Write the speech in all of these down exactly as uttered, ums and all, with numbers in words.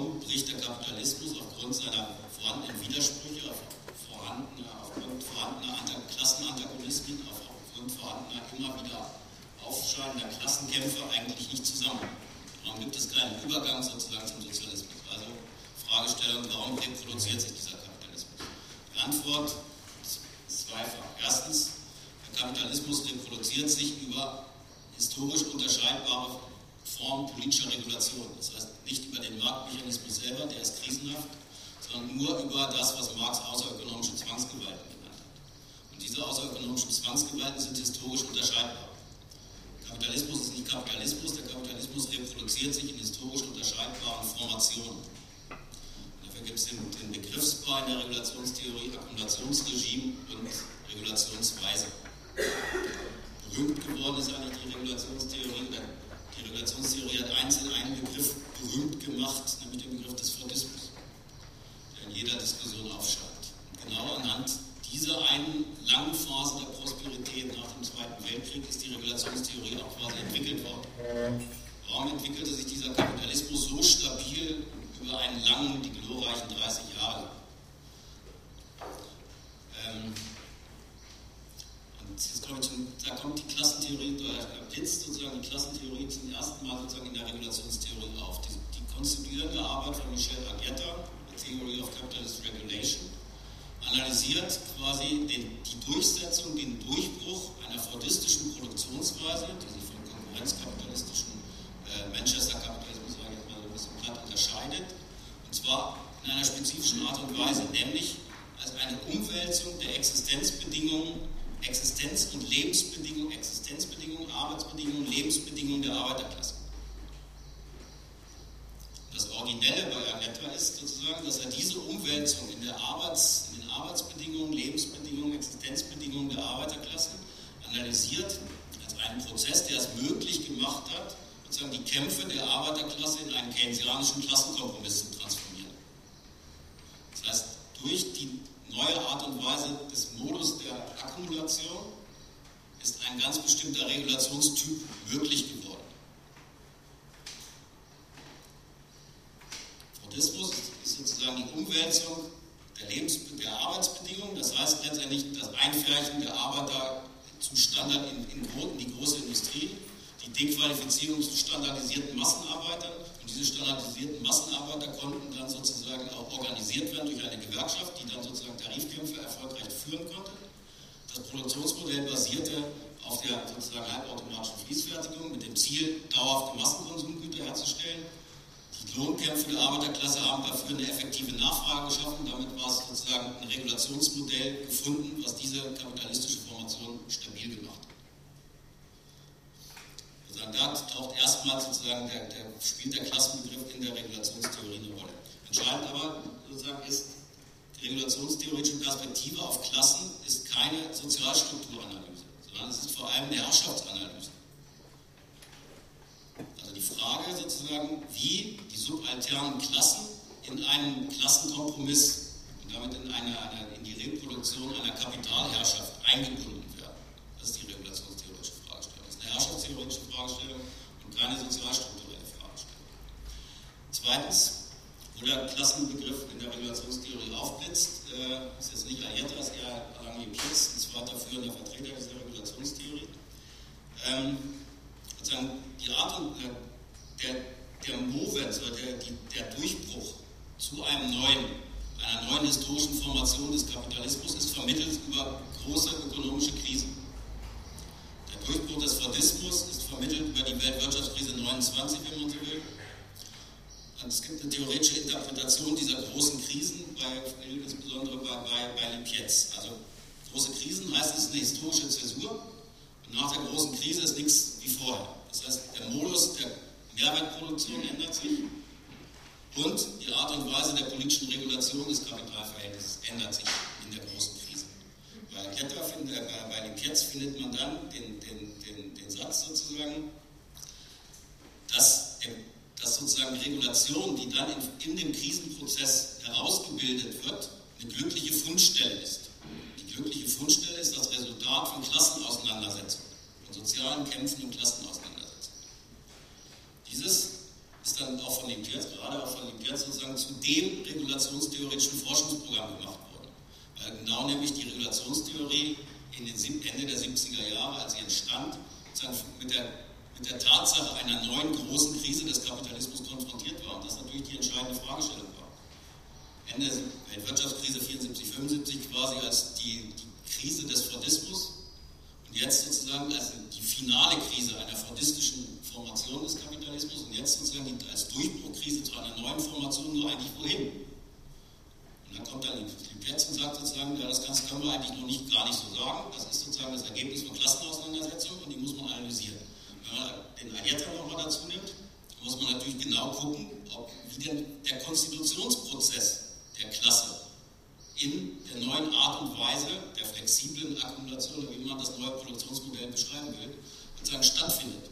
warum bricht der Kapitalismus aufgrund seiner vorhandenen Widersprüche, auf vorhandener, aufgrund vorhandener Klassenantagonismen, aufgrund vorhandener immer wieder aufscheinender Klassenkämpfe eigentlich nicht zusammen? Warum gibt es keinen Übergang sozusagen zum Sozialismus? Also Fragestellung, warum reproduziert sich dieser Kapitalismus? Die Antwort ist zweifach. Erstens, der Kapitalismus reproduziert sich über historisch unterscheidbare Formen politischer Regulation. Das heißt nicht über den Marktmechanismus selber, der ist krisenhaft, sondern nur über das, was Marx außerökonomische Zwangsgewalten genannt hat. Und diese außerökonomischen Zwangsgewalten sind historisch unterscheidbar. Kapitalismus ist nicht Kapitalismus, der Kapitalismus reproduziert sich in historisch unterscheidbaren Formationen. Dafür gibt es den, den Begriffspaar in der Regulationstheorie, Akkumulationsregime und Regulationsweise. Berühmt geworden ist eigentlich die Regulationstheorie. Die Regulationstheorie hat einzeln einen Begriff berühmt gemacht, nämlich den Begriff des Fordismus, der in jeder Diskussion aufscheint. Und genau anhand dieser einen langen Phase der Prosperität nach dem Zweiten Weltkrieg ist die Regulationstheorie auch quasi entwickelt worden. Warum entwickelte sich dieser Kapitalismus so stabil über einen langen, die glorreichen dreißig Jahre? Ähm, und jetzt kommt, schon, da kommt die Klassentheorie, da blitzt sozusagen die Klassentheorie zum ersten Mal sozusagen in der Regulationstheorie auf. Die, die konstituierende Arbeit von Michel Aguetta, The Theory of Capitalist Regulation, analysiert quasi den, die Durchsetzung, den Durchbruch einer fordistischen Produktionsweise, die sich vom konkurrenzkapitalistischen äh, Manchester-Kapitalismus, sage ich jetzt mal so ein bisschen platt, unterscheidet, und zwar in einer spezifischen Art und Weise, nämlich als eine Umwälzung der Existenzbedingungen, Existenz- und Lebensbedingungen, Existenzbedingungen, Arbeitsbedingungen, Lebensbedingungen der Arbeiterklasse. Das Originelle bei Aguetta ist sozusagen, dass er diese Umwälzung in, der Arbeits-, in den Arbeitsbedingungen, Lebensbedingungen, Existenzbedingungen der Arbeiterklasse analysiert als einen Prozess, der es möglich gemacht hat, sozusagen die Kämpfe der Arbeiterklasse in einen keynesianischen Klassenkompromiss zu transformieren. Das heißt, durch die neue Art und Weise des Modus der Akkumulation ist ein ganz bestimmter Regulationstyp möglich geworden. Fordismus ist sozusagen die Umwälzung der, Lebens- der Arbeitsbedingungen, das heißt letztendlich das Einfärchen der Arbeiter zu Standard in, in, in die große Industrie, die Dequalifizierung zu standardisierten Massenarbeitern, und diese standardisierten Massenarbeiter konnten dann sozusagen auch organisiert werden durch eine Gewerkschaft, die dann sozusagen Tarifkämpfe erfolgreich führen konnte. Das Produktionsmodell basierte auf der sozusagen halbautomatischen Fließfertigung mit dem Ziel, dauerhafte Massenkonsumgüter herzustellen. Die Lohnkämpfe der Arbeiterklasse haben dafür eine effektive Nachfrage geschaffen. Damit war es sozusagen ein Regulationsmodell gefunden, was diese kapitalistische Formation stabil gemacht hat. Also da taucht erstmals sozusagen der, der, spielt der Klassenbegriff in der Regulationstheorie eine Rolle. Entscheidend aber sozusagen ist, die regulationstheoretische Perspektive auf Klassen ist keine Sozialstrukturanalyse, sondern es ist vor allem eine Herrschaftsanalyse. Also die Frage sozusagen, wie die subalternen Klassen in einen Klassenkompromiss und damit in, eine, eine, in die Reproduktion einer Kapitalherrschaft eingebunden werden. Das ist die regulationstheoretische Fragestellung. Das ist eine herrschaftstheoretische Fragestellung und keine sozialstrukturelle Fragestellung. Zweitens, wo der Klassenbegriff in der Regulationstheorie aufblitzt, äh, ist jetzt nicht Aguetta, ist eher Alain Pietz, ein zweiter führender Vertreter dieser Regulationstheorie. Ähm, sozusagen die Art und der, der, der Movens oder der, die, der Durchbruch zu einem neuen, einer neuen historischen Formation des Kapitalismus ist vermittelt über große ökonomische Krisen. Der Durchbruch des Fordismus ist vermittelt über die Weltwirtschaftskrise neunundzwanzig, wenn man so will. Und es gibt eine theoretische Interpretation dieser großen Krisen, bei, insbesondere bei, bei, bei Lippietz. Also große Krisen heißt, es ist eine historische Zäsur. Und nach der großen Krise ist nichts wie vorher. Das heißt, der Modus der Mehrwertproduktion ändert sich und die Art und Weise der politischen Regulation des Kapitalverhältnisses ändert sich in der großen Krise. Bei Aguetta, äh, bei Lippietz findet man dann den, den, den, den Satz sozusagen, dass, dass sozusagen Regulation, die dann in, in dem Krisenprozess herausgebildet wird, eine glückliche Fundstelle ist. Die glückliche Fundstelle ist das Resultat von Klassenauseinandersetzungen, von sozialen Kämpfen und Klassenauseinandersetzungen. Dieses ist dann auch von Lippietz, gerade auch von Lippietz jetzt sozusagen zu dem regulationstheoretischen Forschungsprogramm gemacht worden. Weil genau nämlich die Regulationstheorie in den Ende der siebziger Jahre, als sie entstand, mit der, mit der Tatsache einer neuen großen Krise des Kapitalismus konfrontiert war. Und das natürlich die entscheidende Fragestellung war. Ende der Weltwirtschaftskrise vierundsiebzig, fünfundsiebzig quasi als die, die Krise des Fordismus und jetzt sozusagen als die finale Krise einer fordistischen Formation des Kapitalismus und jetzt sozusagen die, als Durchbruchkrise zu einer neuen Formation nur eigentlich wohin? Und dann kommt dann Lipetz und sagt sozusagen, ja, das Ganze können wir eigentlich noch nicht, gar nicht so sagen. Das ist sozusagen das Ergebnis von Klassenauseinandersetzungen und die muss man analysieren. Wenn man den Ayeta nochmal dazu nimmt, muss man natürlich genau gucken, ob, wie denn der Konstitutionsprozess der Klasse in der neuen Art und Weise der flexiblen Akkumulation, wie man das neue Produktionsmodell beschreiben will, sozusagen stattfindet.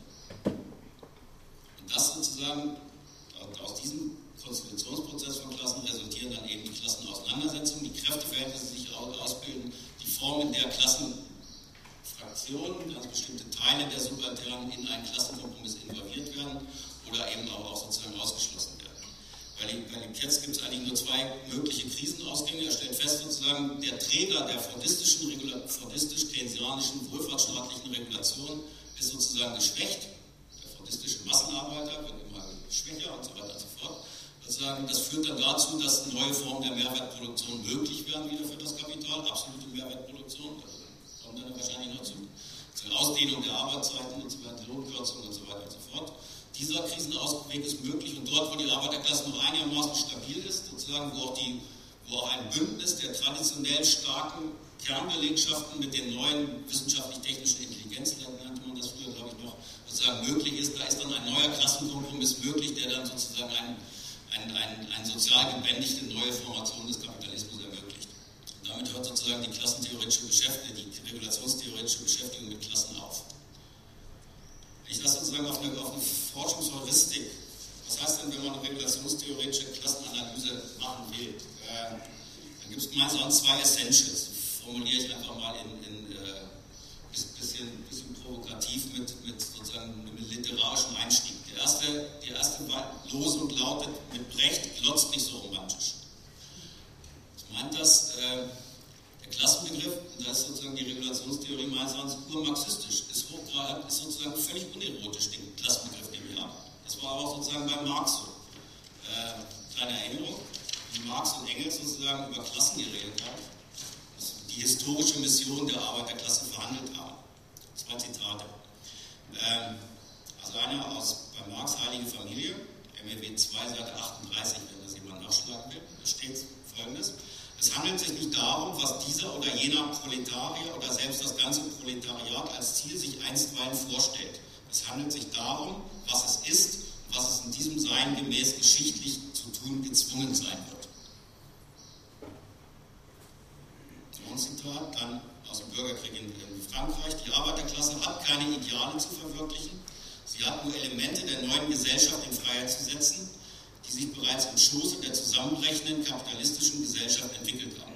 Und das sozusagen, aus diesem Konstitutionsprozess von Klassen resultieren dann eben die Klassenauseinandersetzungen, die Kräfteverhältnisse sich ausbilden, die Formen der Klassenfraktionen, ganz bestimmte Teile der Subalternen in einen Klassenkompromiss involviert werden oder eben auch sozusagen ausgeschlossen werden. Bei Lipetz gibt es eigentlich nur zwei mögliche Krisenausgänge. Er stellt fest, sozusagen, der Träger der fordistischen, fordistisch-keynesianischen, wohlfahrtsstaatlichen Regulation ist sozusagen geschwächt. Der fordistische Massenarbeiter wird immer schwächer und so weiter und so fort. Sozusagen, das führt dann dazu, dass neue Formen der Mehrwertproduktion möglich werden wieder für das Kapital, absolute Mehrwertproduktion, da kommt dann wahrscheinlich noch zu, zur Ausdehnung der Arbeitszeiten und so weiter, Lohnkürzungen und so weiter und so fort. Dieser Krisenausweg ist möglich und dort, wo die Arbeiterklasse noch einigermaßen stabil ist, sozusagen, wo auch, die, wo auch ein Bündnis der traditionell starken Kernbelegschaften mit den neuen wissenschaftlich-technischen Intelligenzen, nannte man das früher, glaube ich, noch, sozusagen möglich ist, da ist dann ein neuer Klassenkompromiss möglich, der dann sozusagen ein, ein, ein, ein sozial gebändigte neue Formation des Kapitalismus ermöglicht. Und damit hört sozusagen die klassentheoretische Beschäftigung, die regulationstheoretische Beschäftigung mit Klassen auf. Ich das sozusagen auf eine, auf eine Forschungsheuristik. Was heißt denn, wenn man eine regulationstheoretische Klassenanalyse machen will? Äh, dann gibt es meines Erachtens zwei Essentials. Die formuliere ich einfach mal in, in äh, bisschen, bisschen provokativ mit, mit sozusagen einem literarischen Einstieg. Der erste, die erste Losung lautet, mit Brecht glotzt nicht so romantisch. Was meint das? Äh, Der Klassenbegriff, und da ist sozusagen die Regulationstheorie meines Erachtens urmarxistisch, ist, hochgrad, ist sozusagen völlig unerotisch, den Klassenbegriff, den wir haben. Das war aber auch sozusagen bei Marx so. Äh, kleine Erinnerung, wie Marx und Engels sozusagen über Klassen geredet haben, die historische Mission der Arbeiterklasse verhandelt haben. Zwei Zitate. Ähm, also einer aus bei Marx Heilige Familie, M E W zwei, Seite achtunddreißig, wenn das jemand nachschlagen will, da steht Folgendes. Es handelt sich nicht darum, was dieser oder jener Proletarier oder selbst das ganze Proletariat als Ziel sich einstweilen vorstellt. Es handelt sich darum, was es ist und was es in diesem Sein gemäß geschichtlich zu tun gezwungen sein wird. So ein Zitat, dann aus dem Bürgerkrieg in, in Frankreich. Die Arbeiterklasse hat keine Ideale zu verwirklichen. Sie hat nur Elemente der neuen Gesellschaft in Freiheit zu setzen, die sich bereits im Schoße der zusammenbrechenden kapitalistischen Gesellschaft entwickelt haben.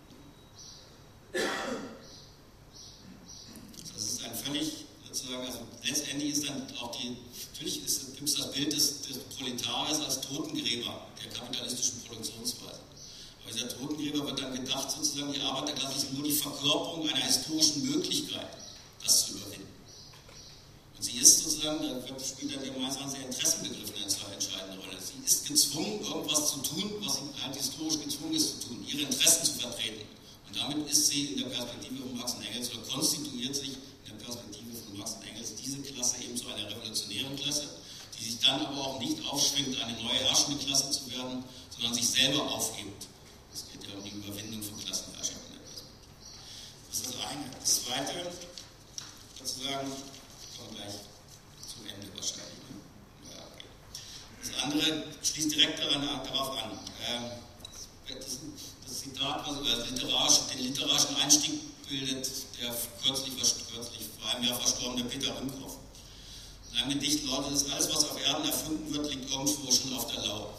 Das ist ein völlig, sozusagen, also letztendlich ist dann auch die, natürlich gibt es das Bild des, des Proletariers als Totengräber der kapitalistischen Produktionsweise. Aber dieser Totengräber wird dann gedacht, sozusagen, die Arbeiterklasse ist nur die Verkörperung einer historischen Möglichkeit, das zu überwinden. Und sie ist sozusagen, da spielt dann der meistens der Interessenbegriff eine entscheidende Rolle. Sie ist gezwungen, irgendwas zu tun, was sie halt historisch gezwungen ist zu tun, ihre Interessen zu vertreten. Und damit ist sie in der Perspektive von Marx und Engels oder konstituiert sich in der Perspektive von Marx und Engels diese Klasse eben zu einer revolutionären Klasse, die sich dann aber auch nicht aufschwingt, eine neue herrschende Klasse zu werden, sondern sich selber aufhebt. Es geht ja um die Überwindung von Klassenherrschaft in der Perspektive. Das ist das eine. Das zweite, sozusagen, kommt gleich zum Ende wahrscheinlich. Ja, okay. Das andere schließt direkt daran, darauf an. Ähm, das, das Zitat, was über den literarischen Einstieg bildet, der kürzlich, kürzlich vor einem Jahr verstorbene Peter Rümphoff. In einem Gedicht lautet es: Alles, was auf Erden erfunden wird, liegt irgendwo schon auf der Lauer.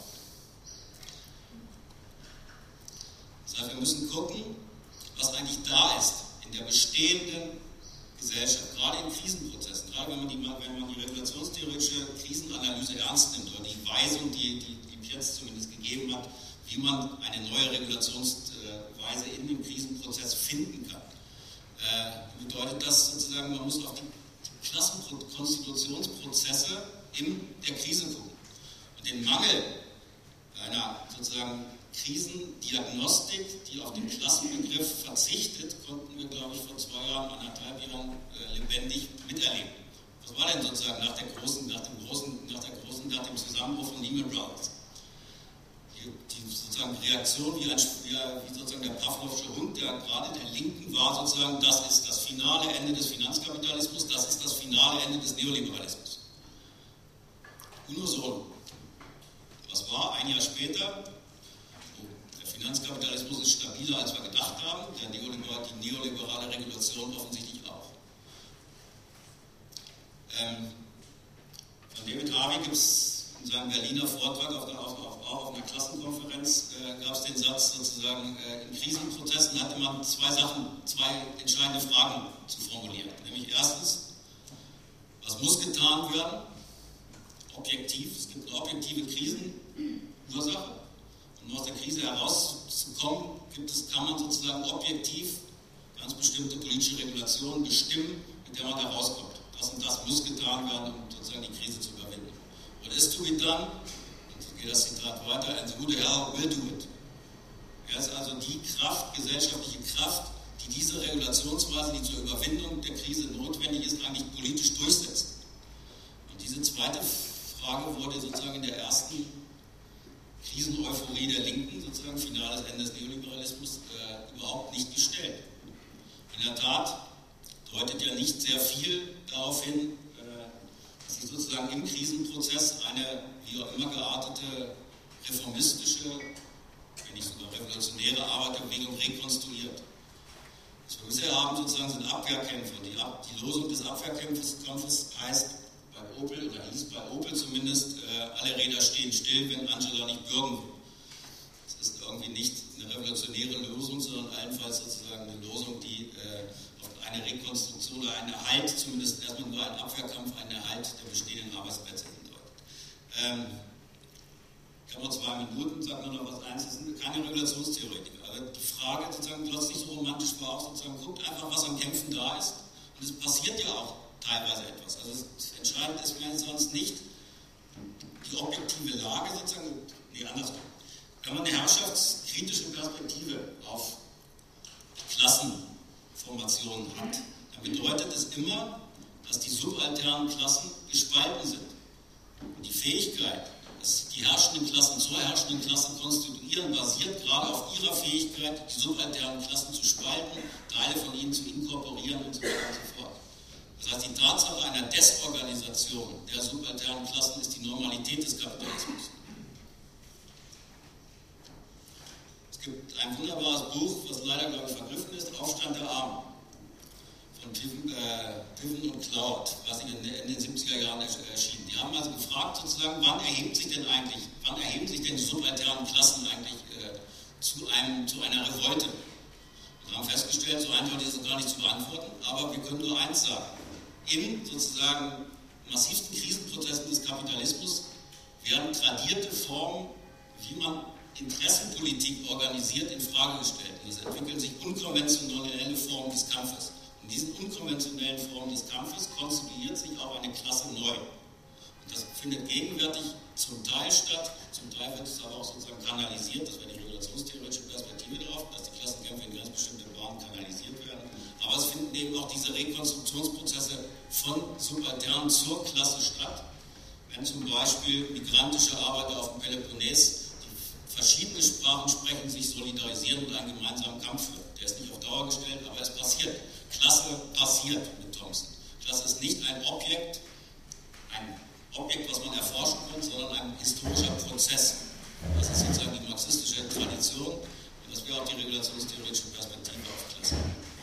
Das heißt, wir müssen gucken, was eigentlich da ist in der bestehenden Gesellschaft, gerade in Krisenprozessen, gerade wenn man die, wenn man die regulationstheoretische Krisenanalyse ernst nimmt oder die Weisung, die, die, die Lipetz zumindest gegeben gegeben hat, wie man eine neue Regulationsweise in dem Krisenprozess finden kann. Äh, bedeutet das sozusagen, man muss auf die Klassenkonstitutionsprozesse in der Krise gucken. Und den Mangel einer sozusagen Krisendiagnostik, die auf den Klassenbegriff verzichtet, konnten wir, glaube ich, vor zwei Jahren, anderthalb Jahren äh, lebendig miterleben. Was war denn sozusagen nach der großen, nach dem großen, nach der großen, nach dem Zusammenbruch von Lehman Brothers? Die, die sozusagen Reaktion wie, ein, wie sozusagen der Pavlovsche Hund, der gerade der Linken war, sozusagen, das ist das finale Ende des Finanzkapitalismus, das ist das finale Ende des Neoliberalismus. Unisono. Was war ein Jahr später? Oh, der Finanzkapitalismus ist stabiler, als wir gedacht haben, der Neoliber, die neoliberale Regulation offensichtlich auch. Ähm, von David Harvey gibt es in seinem Berliner Vortrag auf, der, auf, auf, auch auf einer Klassenkonferenz, äh, gab es den Satz sozusagen, äh, in Krisenprozessen hatte man zwei Sachen, zwei entscheidende Fragen zu formulieren. Nämlich erstens, was muss getan werden? Objektiv, es gibt eine objektive Krisenursache. Um aus der Krise herauszukommen, gibt es, kann man sozusagen objektiv ganz bestimmte politische Regulationen bestimmen, mit der man da rauskommt. Das und das muss getan werden, um sozusagen die Krise zu überwinden. What is to be done? Und so geht das Zitat weiter, and who the hell will do it? Er ist also die Kraft, gesellschaftliche Kraft, die diese Regulationsweise, die zur Überwindung der Krise notwendig ist, eigentlich politisch durchsetzt. Und diese zweite Frage wurde sozusagen in der ersten Kriseneuphorie der Linken, sozusagen finales Ende des Neoliberalismus, äh, überhaupt nicht gestellt. In der Tat deutet ja nicht sehr viel darauf hin, äh, dass sich sozusagen im Krisenprozess eine wie auch immer geartete reformistische, wenn nicht sogar revolutionäre Arbeiterbewegung rekonstruiert. Was wir bisher haben sozusagen sind Abwehrkämpfe. Und die, Ab die Losung des Abwehrkampfes heißt, bei Opel, oder hieß bei Opel zumindest, äh, alle Räder stehen still, wenn Angela nicht bürgen will. Das ist irgendwie nicht eine revolutionäre Lösung, sondern allenfalls sozusagen eine Lösung, die äh, auf eine Rekonstruktion oder einen Erhalt, zumindest erstmal nur ein Abwehrkampf, einen Erhalt der bestehenden Arbeitsplätze hindeutet. Ähm, ich habe noch zwei Minuten, sage nur noch was eins, das sind keine Regulationstheoretiker. Aber die Frage sozusagen plötzlich so romantisch war auch sozusagen, guckt einfach, was an Kämpfen da ist. Und es passiert ja auch teilweise etwas. Also entscheidend ist mir sonst nicht die objektive Lage sozusagen, nee, andersrum. Wenn man eine herrschaftskritische Perspektive auf Klassenformationen hat, dann bedeutet es immer, dass die subalternen Klassen gespalten sind. Und die Fähigkeit, dass die herrschenden Klassen zur herrschenden Klasse konstituieren, basiert gerade auf ihrer Fähigkeit, die subalternen Klassen zu spalten, Teile von ihnen zu inkorporieren und so weiter und so fort. Das heißt, die Tatsache einer Desorganisation der subalternen Klassen ist die Normalität des Kapitalismus. Es gibt ein wunderbares Buch, was leider, glaube ich, vergriffen ist, Aufstand der Armen, von Piven, äh, Piven und Cloud, was in den, in den siebziger Jahren erschienen. Die haben also gefragt, sozusagen, wann erhebt sich denn eigentlich, wann erheben sich denn die subalternen Klassen eigentlich äh, zu, einem, zu einer Revolte? Wir haben festgestellt, so eindeutig ist es gar nicht zu beantworten, aber wir können nur eins sagen. In sozusagen massivsten Krisenprozessen des Kapitalismus werden tradierte Formen, wie man Interessenpolitik organisiert, in Frage gestellt. Und es entwickeln sich unkonventionelle Formen des Kampfes. In diesen unkonventionellen Formen des Kampfes konstituiert sich auch eine Klasse neu. Und das findet gegenwärtig zum Teil statt, zum Teil wird es aber auch sozusagen kanalisiert, das wäre die regulationstheoretische Perspektive darauf, dass die Klassenkämpfe in ganz bestimmte Bahnen kanalisiert werden. Aber es finden eben auch diese Rekonstruktionsprozesse von Subalternen zur Klasse statt. Wenn zum Beispiel migrantische Arbeiter auf dem Peloponnes, die verschiedene Sprachen sprechen, sich solidarisieren und einen gemeinsamen Kampf führen. Der ist nicht auf Dauer gestellt, aber es passiert. Klasse passiert mit Thompson. Klasse ist nicht ein Objekt, ein Objekt, was man erforschen kann, sondern ein historischer Prozess. Das ist sozusagen die marxistische Tradition und das wäre auch die regulationstheoretische Perspektive auf Klasse.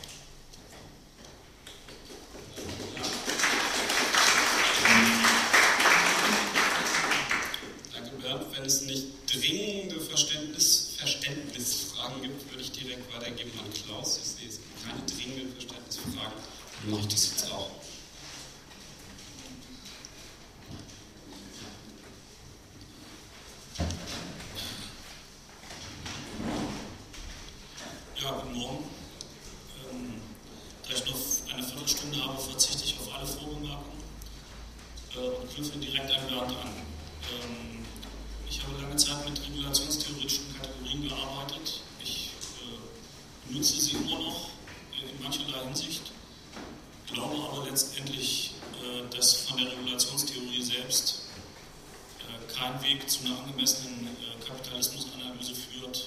Danke, Bernd. Wenn es nicht dringende Verständnis, Verständnisfragen gibt, würde ich direkt weitergeben an Klaus. Ich sehe, es gibt keine dringenden Verständnisfragen. Dann mache ich das jetzt auch. Morgen. Ähm, da ich noch eine Viertelstunde habe, verzichte ich auf alle Vorbemerkungen äh, und knüpfe direkt an Bernd an. Ähm, ich habe lange Zeit mit regulationstheoretischen Kategorien gearbeitet. Ich äh, benutze sie immer noch äh, in mancherlei Hinsicht, glaube aber letztendlich, äh, dass von der Regulationstheorie selbst äh, kein Weg zu einer angemessenen äh, Kapitalismusanalyse führt,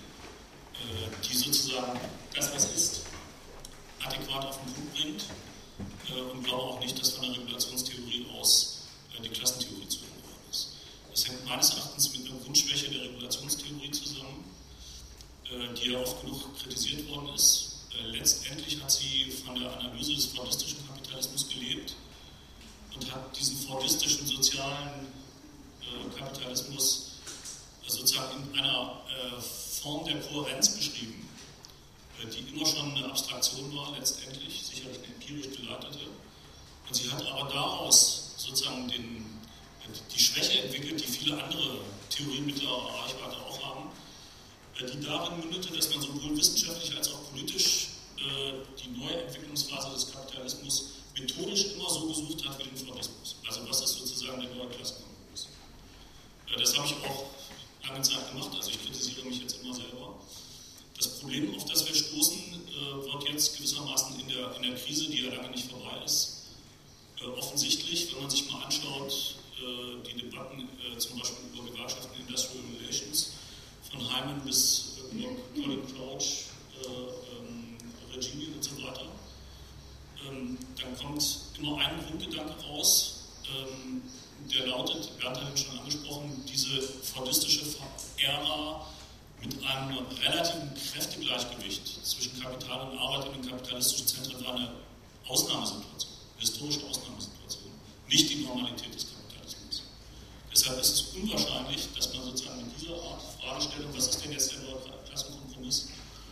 die sozusagen das, was ist, adäquat auf den Punkt bringt äh, und glaube auch nicht, dass von der Regulationstheorie aus äh, die Klassentheorie zu Ende geworden ist. Das hängt meines Erachtens mit einer Grundschwäche der Regulationstheorie zusammen, äh, die ja oft genug kritisiert worden ist. Äh, letztendlich hat sie von der Analyse des fordistischen Kapitalismus gelebt und hat diesen fordistischen sozialen äh, Kapitalismus äh, sozusagen in einer äh, Form der Kohärenz beschrieben, die immer schon eine Abstraktion war, letztendlich, sicherlich eine empirisch geleitete. Und sie hat aber daraus sozusagen den, die Schwäche entwickelt, die viele andere Theorien mittlerer Reichweite auch haben, die darin mündete, dass man sowohl wissenschaftlich als auch politisch die neue Entwicklungsphase des Kapitalismus methodisch immer so gesucht hat wie den Fordismus. Also was ist sozusagen der neue Klassenkompromiss? Das habe ich auch lange Zeit gemacht, also ich kritisiere mich jetzt immer selber. Das Problem, auf das wir stoßen, äh, wird jetzt gewissermaßen in der, in der Krise, die ja lange nicht vorbei ist, äh, offensichtlich, wenn man sich mal anschaut, äh, die Debatten äh, zum Beispiel über Gewerkschaften Industrial Relations, von Hyman bis äh, Colin Crouch, äh, ähm, Regini und so weiter, ähm, dann kommt immer ein Grundgedanke raus, ähm, der lautet, Bernd hat ihn schon angesprochen, diese fordistische Ära mit einem relativen Kräftegleichgewicht zwischen Kapital und Arbeit in den kapitalistischen Zentren war eine Ausnahmesituation, eine historische Ausnahmesituation, nicht die Normalität des Kapitalismus. Deshalb ist es unwahrscheinlich, dass man sozusagen mit dieser Art Fragestellung, was ist denn jetzt der neue Klassenkompromiss,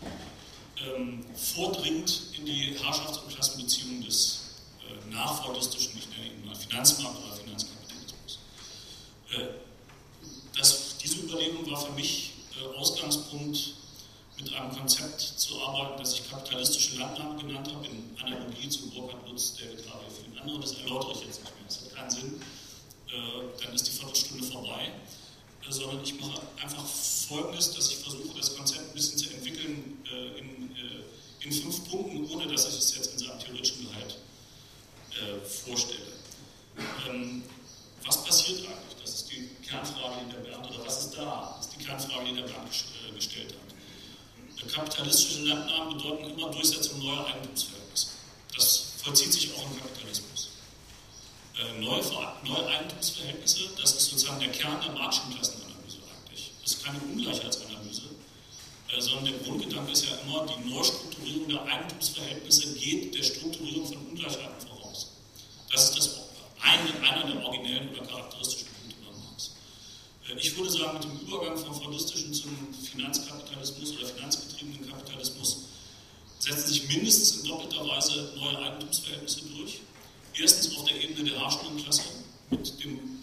ähm, vordringt in die Herrschafts- und Klassenbeziehungen des äh, nachfordistischen, ich nenne ihn mal Finanzmarkt oder Finanzkapitalismus. Äh, das, diese Überlegung war für mich Ausgangspunkt, mit einem Konzept zu arbeiten, das ich kapitalistische Landnahme genannt habe, in Analogie zu Burkhard Lutz, David Harvey, vielen anderen. Das erläutere ich jetzt nicht mehr, das hat keinen Sinn. Äh, dann ist die Viertelstunde vorbei. Äh, sondern ich mache einfach Folgendes, dass ich versuche, das Konzept ein bisschen zu entwickeln äh, in, äh, in fünf Punkten, ohne dass ich es jetzt in seinem theoretischen Gehalt äh, vorstelle. Ähm, was passiert eigentlich? Das ist die Kernfrage, die der Bernd, oder was ist da? Das ist die Kernfrage, die der Bernd äh, gestellt hat. Kapitalistische Landnahmen bedeuten immer Durchsetzung neuer Eigentumsverhältnisse. Das vollzieht sich auch im Kapitalismus. Äh, neue, neue Eigentumsverhältnisse, das ist sozusagen der Kern der Marxischen Klassenanalyse eigentlich. Das ist keine Ungleichheitsanalyse, äh, sondern der Grundgedanke ist ja immer, die Neustrukturierung der Eigentumsverhältnisse geht der Strukturierung von Ungleichheiten voraus. Das ist das eine, einer der originellen oder charakteristischen Punkte bei Marx. Äh, ich würde sagen, mit dem Übergang vom fordistischen zum Finanzkapitalismus oder finanzgetriebenen Kapitalismus setzen sich mindestens in doppelter Weise neue Eigentumsverhältnisse durch. Erstens auf der Ebene der herrschenden Klasse mit dem